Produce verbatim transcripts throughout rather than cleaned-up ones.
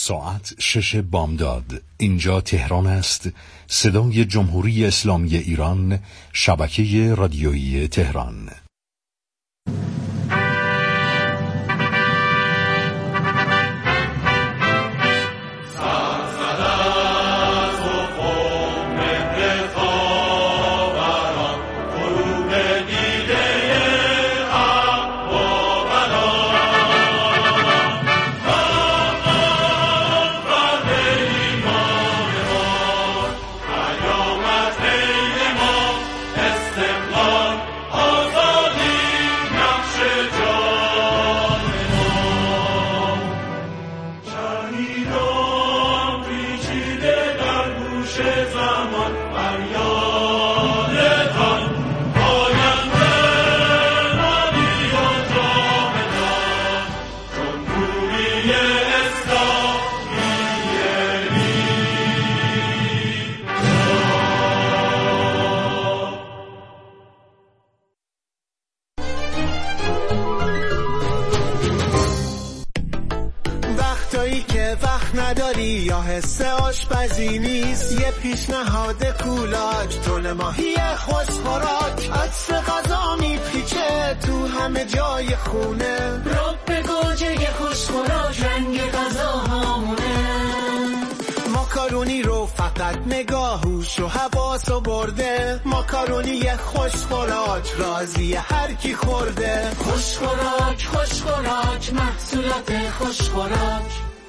ساعت شش بامداد. اینجا تهران است. صدای جمهوری اسلامی ایران، شبکه رادیویی تهران. یا حس آشپزی نیست، یه پیشنهاد کولاک، تون ماهی خوشخوراک، عطر غذا میپیچه تو همه جای خونه، رب گوجه خوشخوراک، رنگ غذا همونه. ماکارونی رو فقط نگاهوش و حواسو برده، ماکارونی خوشخوراک، راضی هر کی خورده. خوشخوراک خوشخوراک، محصولات خوشخوراک.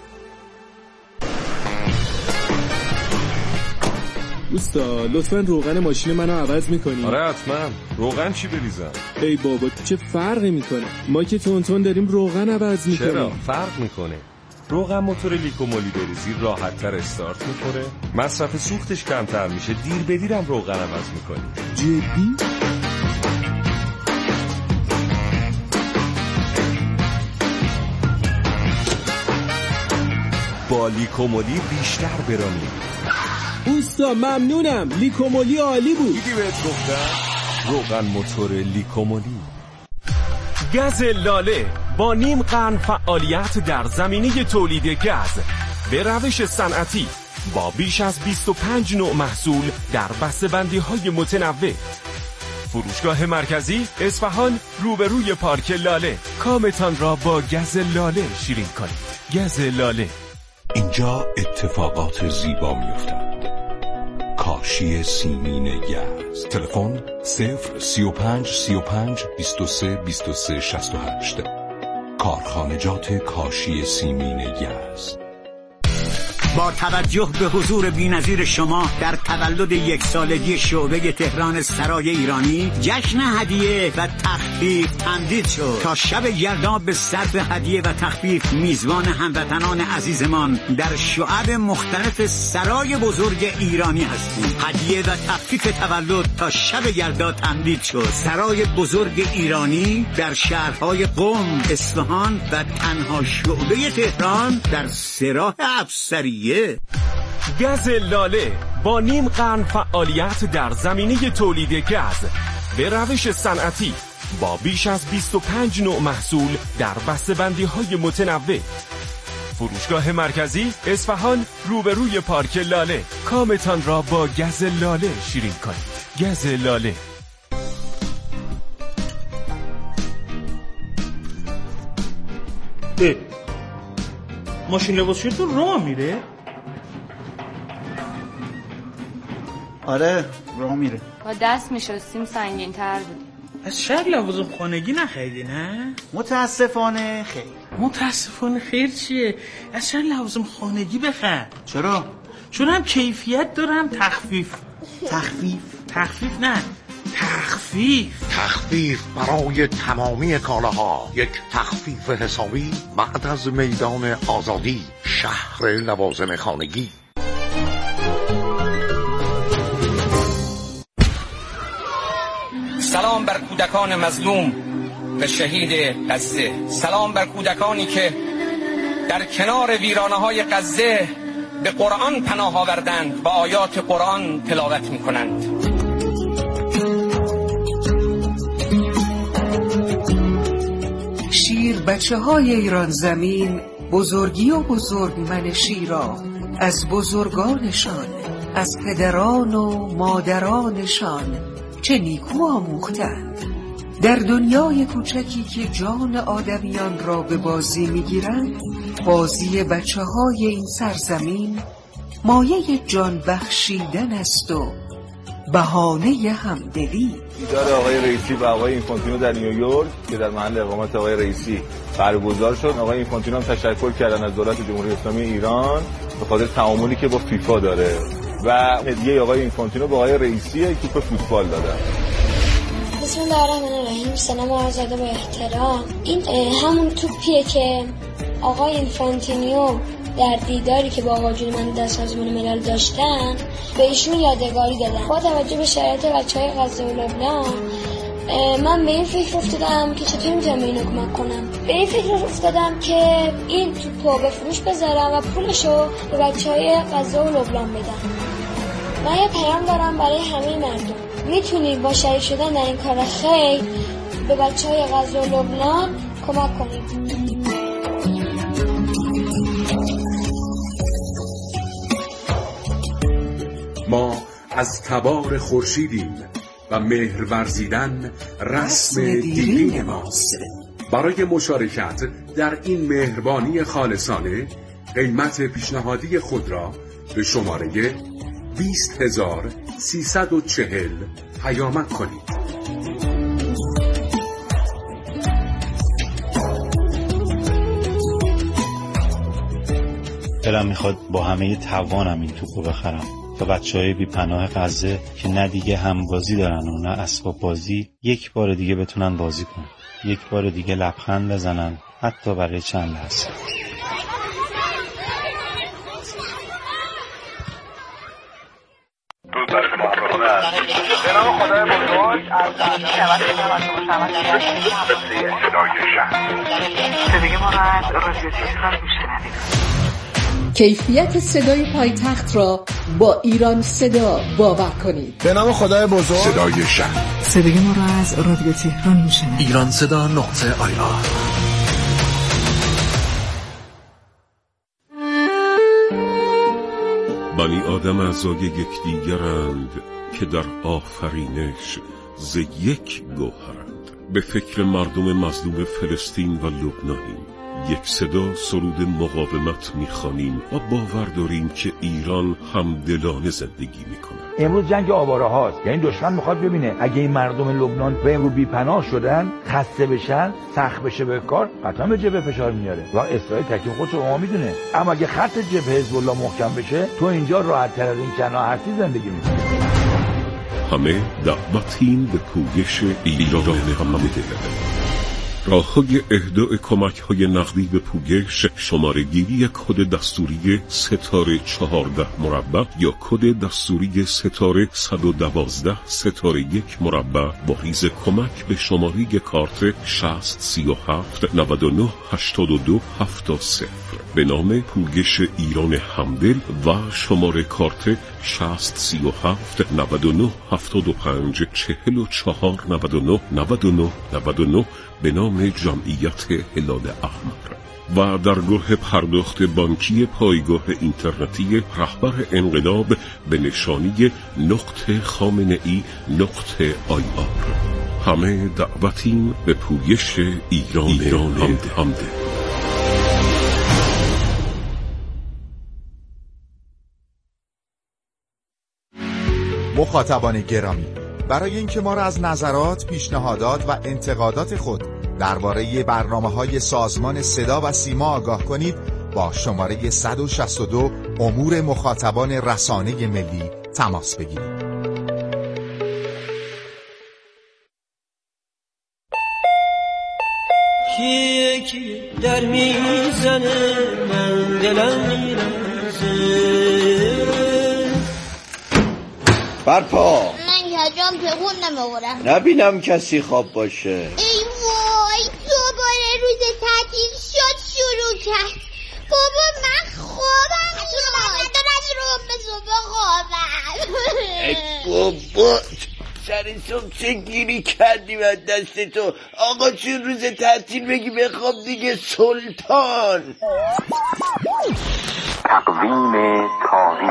دوستا لطفاً روغن ماشین منو عوض میکنی؟ آره حتما. روغن چی بریزم؟ ای بابا چه فرقی میکنه؟ ما که تون تون داریم روغن عوض میکنیم. چرا؟ فرق میکنه. روغن موتور لیکومولی بریزی راحت‌تر استارت میکنه، مصرف سوختش کمتر میشه، دیر به دیرم روغن عوض میکنی. جدی؟ با لیکومولی بیشتر برامید. اوستا ممنونم، لیکومولی عالی بود. دیدی بهت گفتم؟ روغن موتور لیکومولی. گاز لاله با نیم قرن فعالیت در زمینه تولید گاز به روش صنعتی با بیش از بیست و پنج نوع محصول در بسته‌بندی‌های متنوع. فروشگاه مرکزی اصفهان روبروی پارک لاله. کامتان را با گاز لاله شیرین کنید. گاز لاله. اینجا اتفاقات زیبا میافتند. کاشی سیمین گاز. تلفن صفر سی و پنج سی و پنج بیست و سه بیست و سه شصت و هشت. کارخانجات کاشی سیمین گاز. با توجه به حضور بی‌نظیر شما در تولد یک سالگی شعبه تهران سرای ایرانی، جشن هدیه و تخفیف تمدید شد. تا شب یلدا به صرف هدیه و تخفیف میزبان هموطنان عزیزمان در شعب مختلف سرای بزرگ ایرانی هستیم. هدیه و تخفیف تولد تا شب یلدا تمدید شد. سرای بزرگ ایرانی در شهرهای قم، اصفهان و تنها شعبه تهران در سراح افسریه. گاز لاله با نیم قرن فعالیت در زمینه تولید گاز به روش صنعتی با بیش از بیست و پنج نوع محصول در بسته‌بندی‌های متنوع. فروشگاه مرکزی اصفهان روبروی پارک لاله. کامتان را با گاز لاله شیرین کنید. گاز لاله. اه. ماشین لباسشویی راه میره؟ آره راه میره. با دست میشستیم سنگین تر بودیم. از شاید لوازم خانگی نخریدی نه؟ متاسفانه خیر. متاسفانه خیر چیه؟ از شاید لوازم خانگی بخر. چرا؟ چون هم کیفیت دارم تخفیف. تخفیف؟ تخفیف نه تخفیف تخفیف برای تمامی کالاها. یک تخفیف حسابی بعد از میدان آزادی، شهر لوازم خانگی. سلام بر کودکان مظلوم و شهید غزه. سلام بر کودکانی که در کنار ویرانه‌های غزه به قرآن پناه آوردند و آیات قرآن تلاوت می‌کنند. شیر بچه های ایران زمین بزرگی و بزرگمنشی را از بزرگانشان، از پدران و مادرانشان چه نیکو آموختند. در دنیای کوچکی که جان آدمیان را به بازی میگیرند، بازی بچه های این سرزمین مایه جان بخشیدن است و بهانه همدلی. دیدار آقای رئیسی و آقای اینفانتینو در نیویورک که در محل اقامت آقای رئیسی برگزار شد. آقای اینفانتینو هم تشکر کردن از دولت جمهوری اسلامی ایران به خاطر تعاملی که با فیفا داره و هدیه آقای اینفانتینو به آقای رئیسی توپ فوتبال دادن. بسم الله الرحمن الرحیم. سلام آزاده با احترام. این همون توپیه که آقای اینفانتینیو در دیداری که با آقای من در سازمان ملل داشتن به ایشون یادگاری دادن. با توجه به شرایط بچهای غزه و لبنان من به این فکر افتادم که چطور میتونم به اینو کمک کنم. به این فکر افتادم که این توپو به فروش بذارم و پولشو به بچهای غزه و لبنان بدم. من یه پیام دارم برای همه مردم. میتونید با شریک شدن در این کار خیر به بچهای غزه و لبنان کمک کنید. ما از تبار خورشیدیم و مهر ورزیدن رسم دیرین ماست. برای مشارکت در این مهربانی خالصانه قیمت پیشنهادی خود را به شماره بیست هزار سیصد و چهل پیامک کنید. دلم میخواد با همه توانم این توپو بخرم تا بچهای بی پناه غزه که نه دیگه همبازی دارن و نه اسباب بازی یک بار دیگه بتونن بازی کنن، یک بار دیگه لبخند بزنن، حتی برای چند لحظه. به نام خدای بزرگ از صدای ما را از رادیو تهران میشنوید. کیفیت صدای پایتخت را با ایران صدا باور کنید. به نام خدای بزرگ صدای شهر. صدای ما را از رادیو تهران میشنوید. ایران صدا نقطه آی آر. بنی آدم اعضای یکدیگرند که در آفرینش ز یک گوهرند. به فکر مردم مظلوم فلسطین و لبنانیم. یک صدا سرود مقاومت میخوانیم و باور داریم که ایران همدلانه زندگی میکنه. امروز جنگ آواره هاست، یعنی دشمن میخواد ببینه اگه این مردم لبنان به امروز بی‌پناه شدن، خسته بشن، سخت بشه به کار، قطعا به جبهه فشار میاره و اسرائیل تکلیف خودش رو ما میدونه. اما اگه خط جبهه حزب الله محکم بشه، تو اینجا راحت تر از این کنار هستی زندگی میکنی. همه دعوتیم به پویش ایران همدل. راه‌های اهدای کمک‌های نقدی به پویش شماره گیری کد دستوری ستاره چهارده مربع یا کد دستوری ستاره صد و دوازده ستاره یک مربع با ریز کمک به شماره کارت شصت سی و هفت نود و نه هشتاد و دو هفتاد صفر به نام پویش ایران همدل و شماره کارت شصت سی و هفت نود و نه هفتاد و پنج چهل و چهار نود و نه نود و نه نود و نه به نام جمعیت هلال احمر و در گروه پرداخت بانکی پایگاه اینترنتی رهبر انقلاب به نشانی نقطه خامنه ای نقطه آی آر. همه دعوتیم به پویش ایران, ایران همده, همده. مخاطبان گرامی، برای اینکه ما را از نظرات، پیشنهادات و انتقادات خود درباره برنامه‌های سازمان صدا و سیما آگاه کنید، با شماره صد و شصت و دو امور مخاطبان رسانه ملی تماس بگیرید. کیه کیه در میزنه من دلم میرزه برپا من کجام تکون نمیورم نبینم کسی خواب باشه. ای وای دوباره روز تعطیل شد شروع کرد. بابا من خوابم میاد. من رو به صبح خوابم. ای بابا سر صبح چه گیری کردیم از دست تو. آقا چون روز تعطیل بگی بخواب دیگه سلطان. تقویم تاریخ.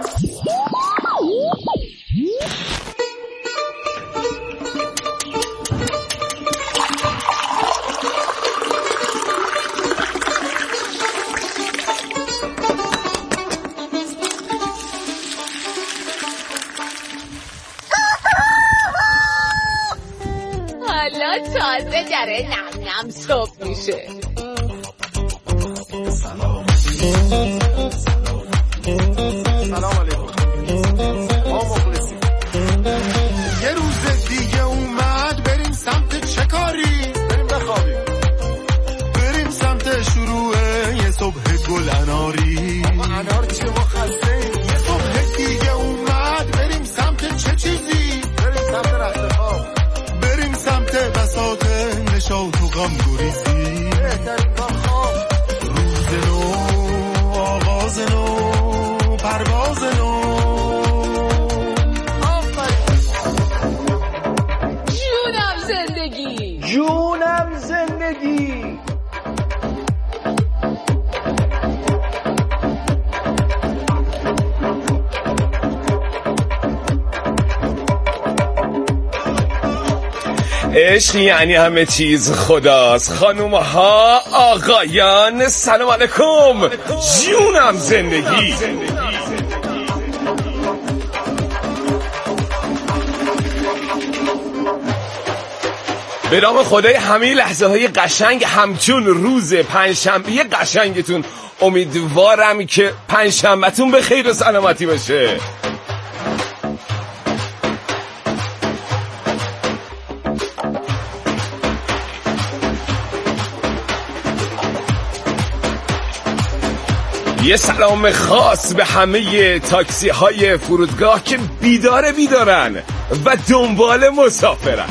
حالا تازه داره نم نم صبح میشه. سلام علیکم. ما مخلصیم. یه روز دیگه اومد بریم سمت چه کاری؟ بریم بخوابیم. بریم سمت شروع یه صبح گل اناری. انار چیه ما خسته ایم. یه صبح دیگه اومد بریم سمت چه چیزی؟ بریم سمت رخت خواب. بریم سمت بساط نشاط و غم گریزی. بهترین کار خواب. روز نو، آغاز نو، پرواز نو. جونم زندگی، جونم زندگی. عشق یعنی همه چیز خداست. خانوم ها، آقایان، سلام علیکم. جونم زندگی. به نام خدای همه لحظه های قشنگ همچون روز پنجشنبه قشنگتون، امیدوارم که پنجشنبهتون به خیر و سلامتی باشه. یه سلام خاص به همه تاکسی های فرودگاه که بیدار بیدارن و دنبال مسافرن.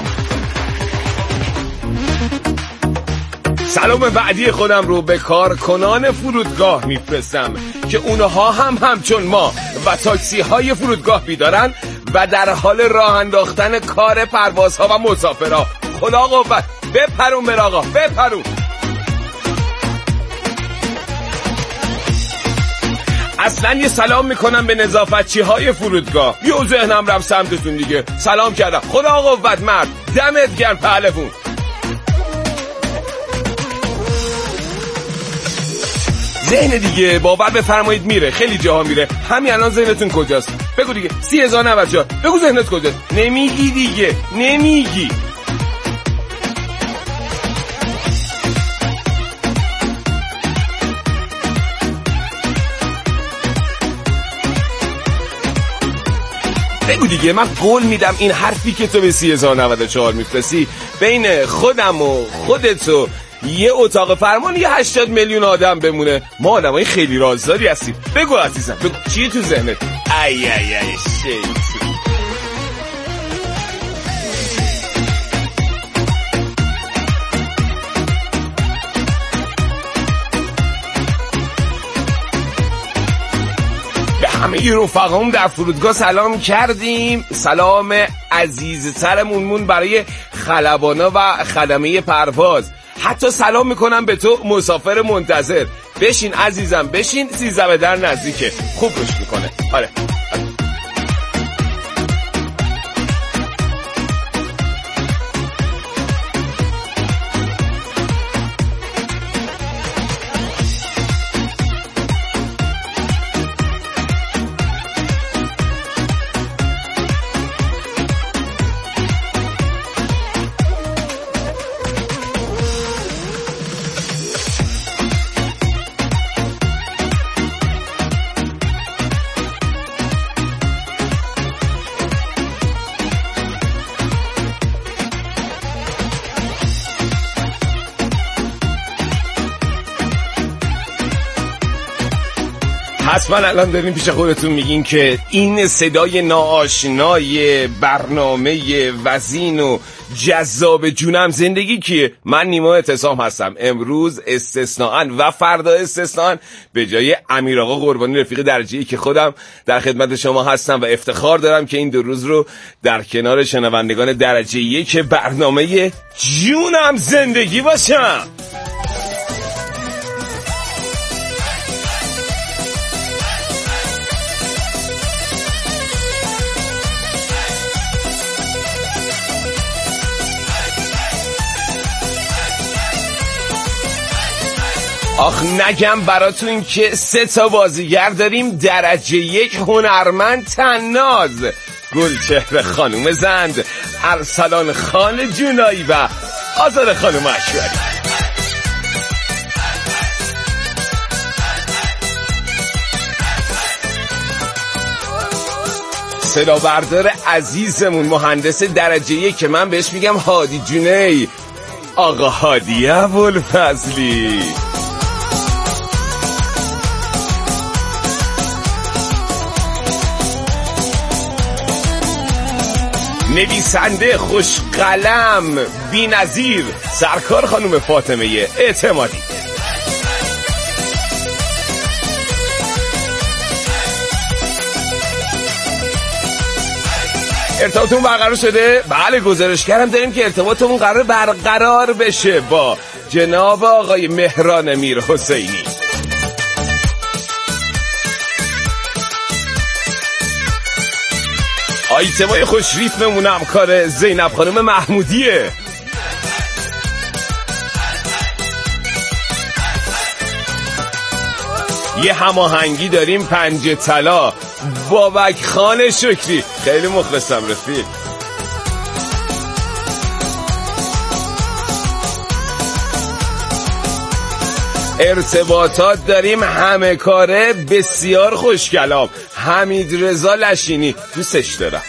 سلام بعدی خودم رو به کارکنان فرودگاه میفرستم که اونها هم همچون ما و تاکسی های فرودگاه بیدارن و در حال راه انداختن کار پروازها و مسافرها. خدا قوت. بپرون براغا، بپرون. اصلا یه سلام میکنم به نظافتچی های فرودگاه. یه ذهنم رفت سمتتون دیگه. سلام کردم. خدا قوت مرد. دمت گرم پهلوون. ذهن دیگه باور بفرمایید میره، خیلی جاها میره. همین الان ذهنتون کجاست؟ بگو دیگه. سی هزار و نود جا. بگو ذهنت کجاست؟ نمیگی دیگه، نمیگی. بگو دیگه. من قول میدم این حرفی که تو به سی هزار و نود و چهار میفرستی بین خودم و خودت و یه اتاق فرمان یه هشتاد میلیون آدم بمونه. ما آدمای خیلی رازداری هستیم. بگو عزیزم، بگو چیه تو ذهنت؟ ای ای ای شیط. همه رفقام در فرودگاه سلام کردیم. سلام عزیزترمون برای خلبانا و خدمه پرواز. حتی سلام میکنم به تو مسافر منتظر. بشین عزیزم، بشین. سیزده در نزدیکه. خوب روش میکنه. آره. حتما الان دارین پیش خودتون میگین که این صدای ناآشنای برنامه وزین و جذاب جونم زندگی کیه؟ من نیما اعتصام هستم. امروز استثناءً و فردا استثناءً به جای امیر آقا قربانی رفیق درجه‌ای که خودم در خدمت شما هستم و افتخار دارم که این دو روز رو در کنار شنوندگان درجه یک برنامه جونم زندگی باشم. آخ نگم براتون که سه تا بازیگر داریم درجه یک هنرمند تناز، گلچهره خانوم زند، ارسلان خان جونایی و آزاد خانوم اشوری. صدا بردار عزیزمون مهندس درجه یک که من بهش میگم هادی جونی، آقا هادی ابوالفضلی. نویسنده خوش قلم بی‌نظیر سرکار خانم فاطمه اعتمادی. ارتباطمون برقرار شده؟ بله گزارشگرم داریم که ارتباطمون قرار برقرار بشه با جناب آقای مهران میر حسینی. آیتمای خوش ریتممون هم کار زینب خانم محمودیه. یه هماهنگی داریم پنج طلا بابک خان شکری، خیلی مخلصم رفیق. ارتباطات داریم همه کاره بسیار خوشگلام حمید رضا لشینی، دوستش دارم.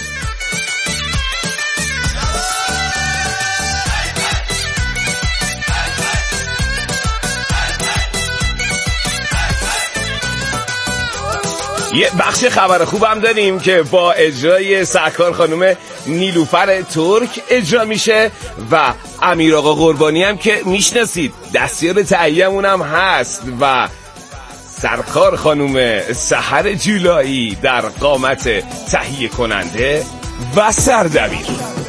یه بخش خبر خوبم داریم که با اجرای سرکار خانم نیلوفر ترک اجرا میشه و امیر آقا قربانی هم که میشناسید دستیار تهیه‌مون هم هست و سرکار خانم سحر جولایی در قامت تهیه کننده و سردبیر.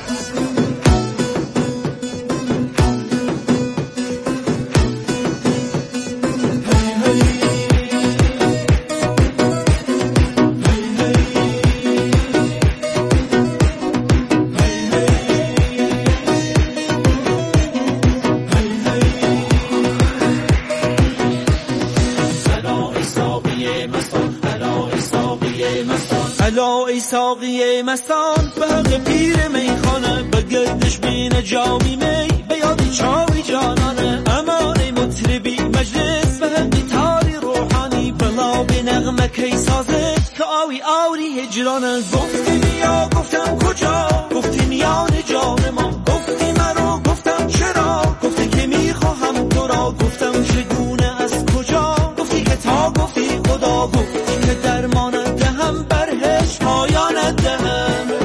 ساقی مستان به حق پیر میخانه به گردش بین جامی می به یاد چاوی جانانه امانه مطربی مجلس به حق تاری روحانی بلا به نغمه کی سازه که آوی آوری هجرانه. گفتی بیا گفتم کجا، گفتی میان جان ما، گفتی مرا گفتم چرا، گفتی که میخواهم تو را، گفتم چگونه از کجا، گفتی که تا گفتی خدا، گفتی که درمانت دهم برهش پایانت دهم.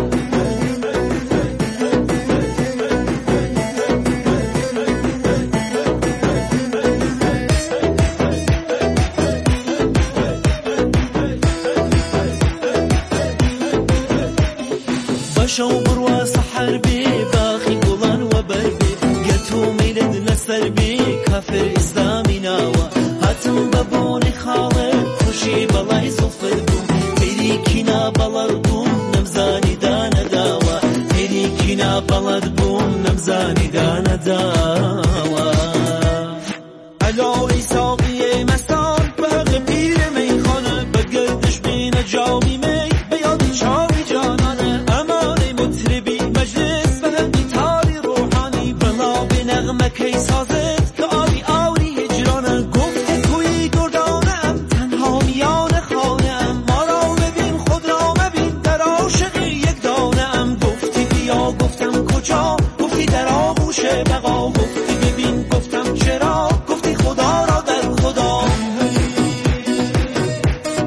باشو برو سحر بی باخی گلان و بربی گتو میلد نسر بی کافر اسلامی ناوا هاتم ببونی خالق خوشی بلای صفر بون تیری کنا بلد بون نمزانی دانا داوا تیری کنا بلد بون نمزانی دانا داوا. الو ای ساقی مستان به حق پیر میخانه به گردش بین جامی می به یاد چاوی جانانه امانه مطربی مجلس به حق تاری روحانی بلا به نغمه کی سازد که آوی آوری هجرانه. گفتی توی گردانه ام تنها میان خانه ام ما را ببین خود را مبین در عاشقی یک دانه ام. گفتی بیا گفتم کجا، گفتی در آغوش بقا، گفتی ببین گفتم چرا، گفتی خدا را در خدا.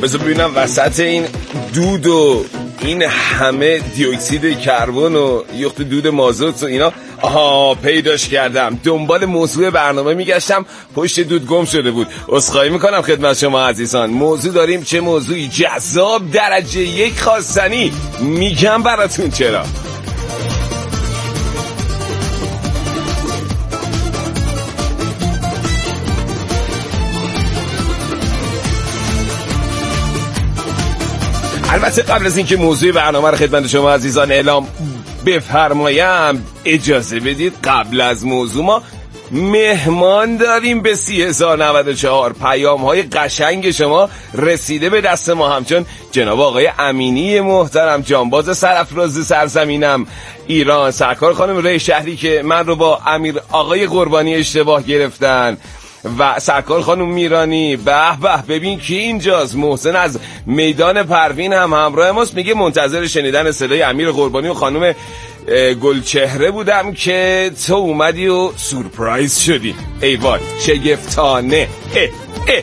بذار ببینم وسط این دود و این همه دیوکسید کربن و یخت دود مازوت و اینا، آها پیداش کردم. دنبال موضوع برنامه میگشتم، پشت دود گم شده بود. عذرخواهی میکنم خدمت شما عزیزان. موضوع داریم، چه موضوعی جذاب، درجه یک خواستنی. میگم براتون چرا. البته قبل از اینکه موضوع برنامه رو خدمت شما عزیزان اعلام بفرمایم، اجازه بدید قبل از موضوع ما مهمان داریم به سی هزار و نود و چهار. پیام های قشنگ شما رسیده به دست ما، همچون جناب آقای امینی محترم، جانباز سرافراز سرزمینم ایران، سرکار خانم ری شهری که من رو با امیر آقای قربانی اشتباه گرفتن، و سرکار خانم میرانی. به به ببین کی اینجاست. محسن از میدان پروین هم همراه ماست، میگه منتظر شنیدن صدای امیر قربانی و خانم گلچهره بودم که تو اومدی و سورپرایز شدی. ای وای شگفتانه. اه اه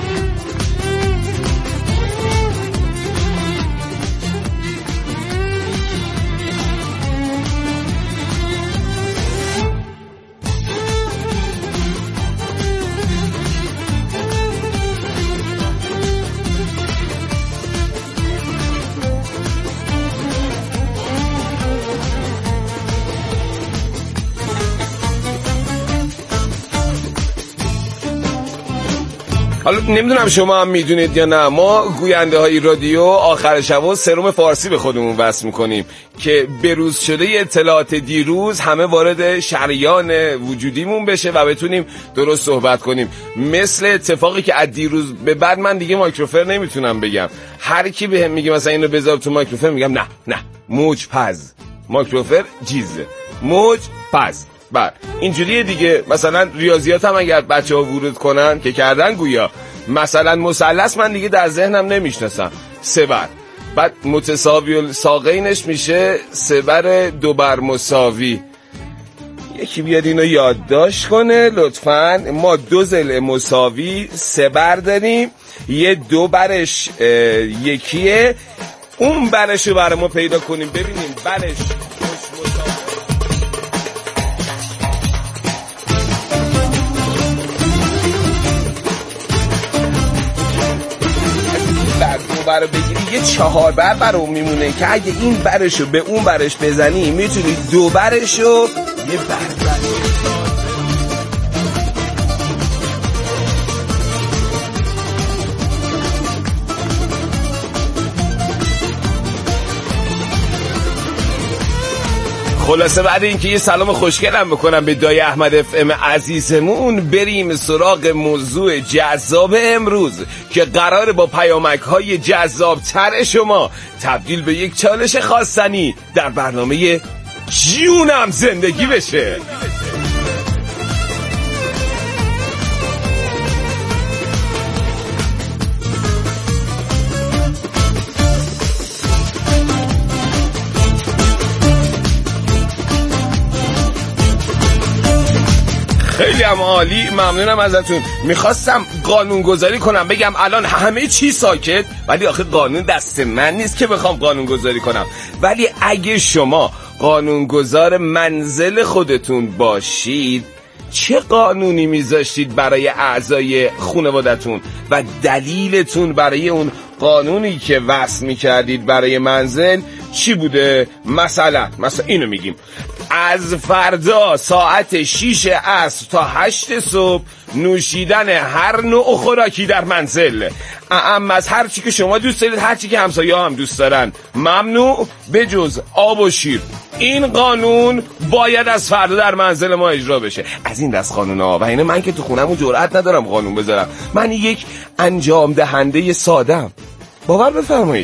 حالا نمیدونم شما هم میدونید یا نه، ما گوینده های رادیو آخر شب سروم فارسی به خودمون وصل میکنیم که بروز شده اطلاعات دیروز همه وارد شریان وجودیمون بشه و بتونیم درست صحبت کنیم. مثل اتفاقی که از دیروز به بعد من دیگه مایکروفر نمیتونم بگم. هر کی بهم میگه مثلا اینو بذار تو مایکروفر، میگم نه نه موج پز، مایکروفر جیزه، موج پز. بله اینجوریه دیگه. مثلا ریاضیات هم اگر بچه ها ورود کنن که کردن، گویا مثلا مثلث من دیگه در ذهنم نمیشناسم، سه بر، بعد متساوی الساقینش میشه سه بر دو بر مساوی. یکی بیاد اینو یادداشت کنه لطفاً. ما دو ضلع مساوی سه بر داریم، یه دو برش یکیه، اون برش رو برای ما پیدا کنیم ببینیم برش برو بگیری یه چهار بر برو میمونه که اگه این برشو به اون برش بزنی میتونی دو برشو یه بر بزنی. خلاصه بعد اینکه یه سلام خوشگلم بکنم به دای احمد اف ام عزیزمون، بریم سراغ موضوع جذاب امروز که قراره با پیامک های جذاب تر شما تبدیل به یک چالش خواستنی در برنامه جونم زندگی بشه. خیلی هم عالی، ممنونم ازتون. میخواستم قانون گذاری کنم بگم الان همه چی ساکت، ولی آخه قانون دست من نیست که بخوام قانون گذاری کنم. ولی اگه شما قانون گذار منزل خودتون باشید، چه قانونی میذاشتید برای اعضای خانوادتون و دلیلتون برای اون قانونی که وضع میکردید برای منزل چی بوده؟ مثلا مثلا اینو میگیم از فردا ساعت شیش عصر تا هشت صبح نوشیدن هر نوع خوراکی در منزل، اما از هر چی که شما دوست دارید، هر چی که همسایه هم دوست دارن، ممنوع به جز آب و شیر. این قانون باید از فردا در منزل ما اجرا بشه. از این دست قانون ها. و اینه من که تو خونمون جرئت ندارم قانون بذارم، من یک انجام دهنده ساده‌ام. باور بفرمایید.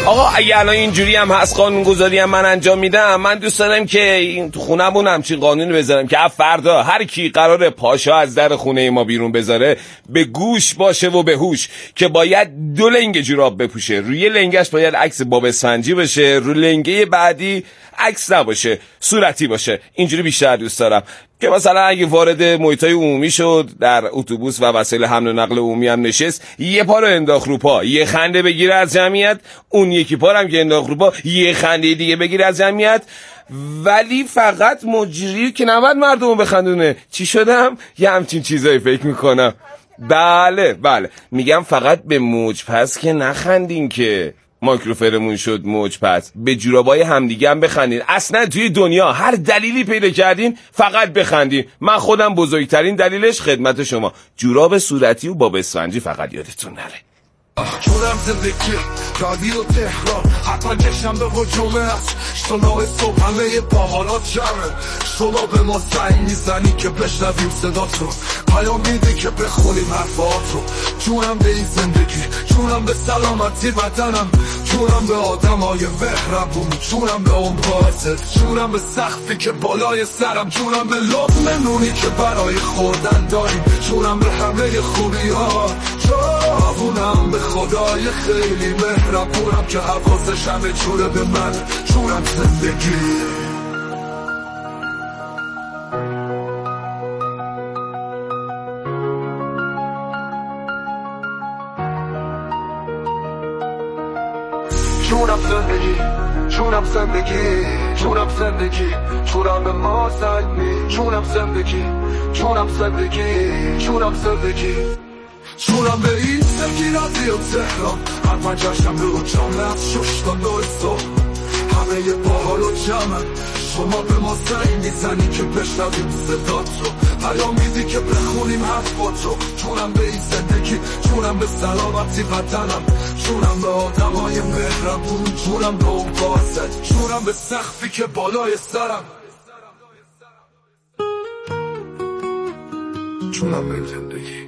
آقا اگه الان اینجوری هم هست قانونگذاری هم من انجام میدم، من دوست دارم که این تو خونمون همچین قانونی بذارم که فردا هر کی قراره پاشا از در خونه ما بیرون بذاره به گوش باشه و به هوش که باید دو لنگ جوراب بپوشه. روی لنگش باید عکس باب اسفنجی باشه، روی لنگه بعدی عکس نباشه، صورتی باشه. اینجوری بیشتر دوست دارم که مثلا اگه وارد محیطای عمومی شد، در اتوبوس و وسایل حمل و نقل عمومی هم نشست، یه پا رو انداخت رو پا، یه خنده بگیره از جمعیت، اون یکی پا هم که انداخت رو پا یه خنده دیگه بگیره از جمعیت. ولی فقط مجری که نباید مردمو بخندونه. چی شدم؟ یه همچین چیزایی فکر میکنم. بله بله میگم فقط به موج پس که نخندین که مایکروفرمون شد موج پس، به جورابای همدیگه هم بخندین. اصلا توی دنیا هر دلیلی پیدا کردین فقط بخندین. من خودم بزرگترین دلیلش خدمت شما، جوراب صورتی و باب اسفنجی فقط یادتون نره. جونم زندگی رادیو تهران حتما کشم به حجومه است شنای صبح همه باحالات جمعه شما به ما سعی میزنی که بشنویم صدات رو پیام میدی که بخونیم حرفات رو جونم به این زندگی جونم به سلامتی وطنم جونم به آدم های مهربون جونم به اون باعثت جونم به سختی که بالای سرم جونم به لقمه نونی که برای خوردن داریم جونم به همه خوبی ها جونم به خدای خیلی مهربونم که حواسش همه جوره به من جونم زندگی جونم زندگی جونم زندگی جونم زندگی جونم به ما زنی جونم زندگی جونم زندگی جونم زندگی جونم به این زندگی رادیو تهران هر پنجشنبه به رو جامعه از شش تا نه صبح همه یه باحال و جمع شما به ما زنگ میزنی که بشنویم صدات رو پیام میدی که بخونیم حرفات رو جونم به این زندگی جونم به سلامتی وطنم جونم به آدم های مهربون جونم به اون باعثت جونم به سقفی که بالای سرم جونم به این زندگی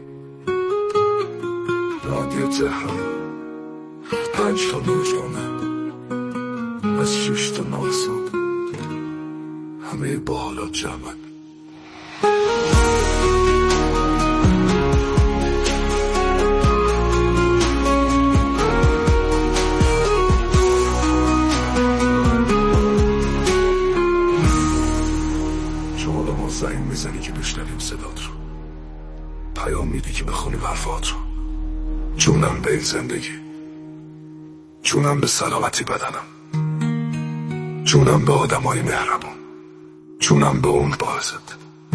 رادیو تهران پنج تا دو جامعه از شش تا نه صبح همه باحالات جمعه شما به ما زنگ میزنی که بشنویم صدات رو پیام میدی که بخونیم حرفات رو جونم به این زندگی جونم به سلامتی بدنم جونم به آدمای مهربون جونم به اون باعثت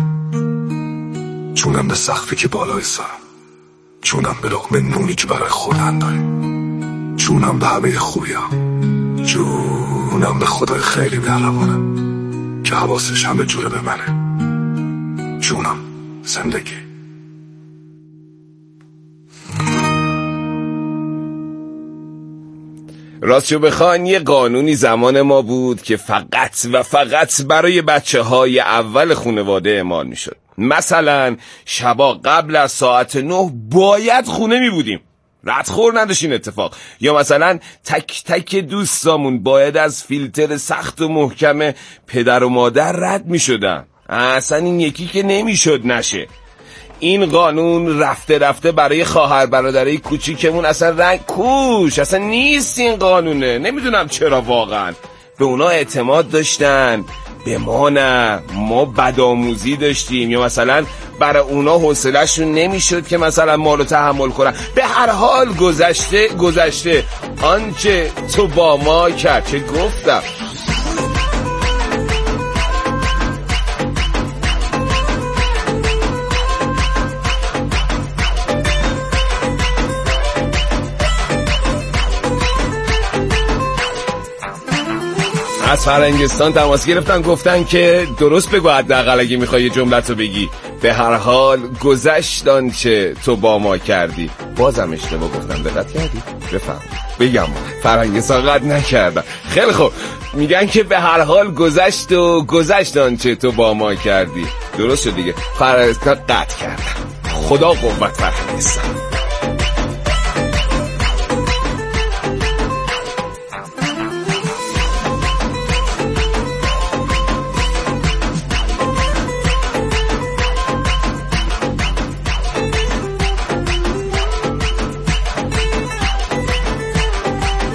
جونم به سقفی که بالای سرم جونم به لقمه نونی که برای خوردن داریم جونم به همه خوبیام جونم به خدای خیلی مهربونه که حواسش همه جوره به منه جونم زندگی راستشو بخواین یه قانونی زمان ما بود که فقط و فقط برای بچه های اول خانواده اعمال می شد. مثلا شبا قبل از ساعت نه باید خونه می بودیم، ردخور نداشت این اتفاق. یا مثلا تک تک دوستامون باید از فیلتر سخت و محکم پدر و مادر رد می شدن. اصلا این یکی که نمی شد نشه. این قانون رفته رفته برای خواهر برادرای کوچیکمون اصلا رنگ کوش اصلا نیست. این قانونه نمیدونم چرا واقعا به اونا اعتماد داشتن، به ما نه. ما بدآموزی داشتیم یا مثلا برای اونا حوصله‌شون نمیشد که مثلا ما رو تحمل کنن. به هر حال گذشته گذشته آنچه تو با ما کرد. چه گفتم از فرنگستان تماس گرفتن گفتن که درست بگو حداقل اگه میخوای یه جمله‌تو بگی. به هر حال گذشت آنچه تو با ما کردی. بازم اشتباه گفتم، دقت کردی؟ بفهم بگم فرنگستان قد نکردم. خیلی خوب میگن که به هر حال گذشت و گذشت آنچه تو با ما کردی. درست شد دیگه، فرنگستان قد کردم. خدا قوت فرنگستان.